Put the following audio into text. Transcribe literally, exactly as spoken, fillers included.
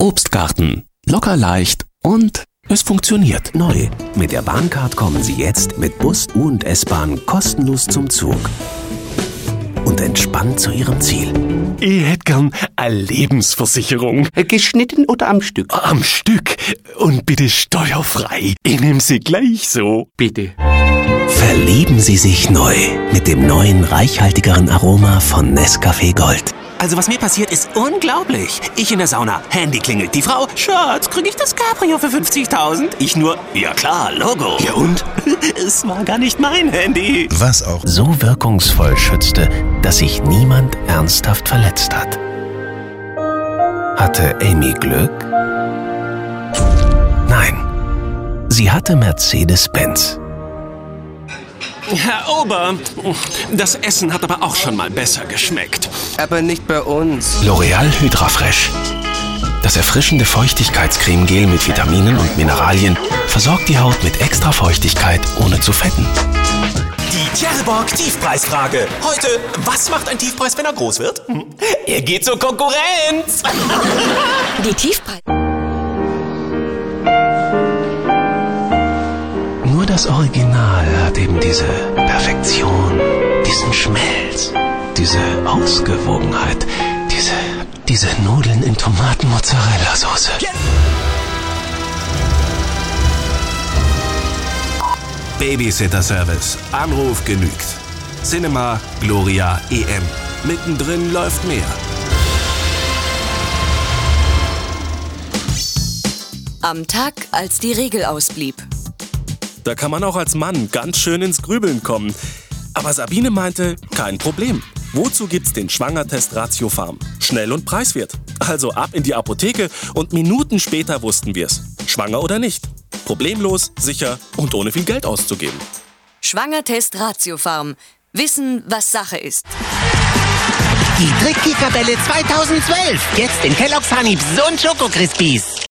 Obstgarten. Locker leicht und es funktioniert. Neu. Mit der Bahncard kommen Sie jetzt mit Bus, U- und S-Bahn kostenlos zum Zug und entspannt zu Ihrem Ziel. Ich hätte gern eine Lebensversicherung. Geschnitten oder am Stück? Am Stück. Und bitte steuerfrei. Ich nehme sie gleich so. Bitte. Verlieben Sie sich neu mit dem neuen, reichhaltigeren Aroma von Nescafé Gold. Also was mir passiert, ist unglaublich. Ich in der Sauna, Handy klingelt. Die Frau, Schatz, krieg ich das Cabrio für fünfzigtausend? Ich nur, ja klar, Logo. Ja und? Es war gar nicht mein Handy. Was auch? So wirkungsvoll schützte, dass sich niemand ernsthaft verletzt hat. Hatte Amy Glück? Nein. Sie hatte Mercedes-Benz. Herr Ober, das Essen hat aber auch schon mal besser geschmeckt. Aber nicht bei uns. L'Oreal Hydra Fresh. Das erfrischende Feuchtigkeitscremegel mit Vitaminen und Mineralien versorgt die Haut mit extra Feuchtigkeit, ohne zu fetten. Die Tjerborg Tiefpreisfrage. Heute, was macht ein Tiefpreis, wenn er groß wird? Er geht zur Konkurrenz. Die Tiefpreis. Nur das Original hat eben diese Perfektion, diesen Schmelz, diese Ausgewogenheit, diese, diese Nudeln in Tomaten-Mozzarella-Soße. Babysitter-Service. Anruf genügt. Cinema Gloria E M. Mittendrin läuft mehr. Am Tag, als die Regel ausblieb. Da kann man auch als Mann ganz schön ins Grübeln kommen. Aber Sabine meinte, kein Problem. Wozu gibt's den Schwangertest Ratiofarm? Schnell und preiswert. Also ab in die Apotheke und Minuten später wussten wir's. Schwanger oder nicht. Problemlos, sicher und ohne viel Geld auszugeben. Schwangertest Ratiofarm. Wissen, was Sache ist. Die Trickkickerbälle zweitausendzwölf. Jetzt in Kellogg's Honey und Schoko Crispies.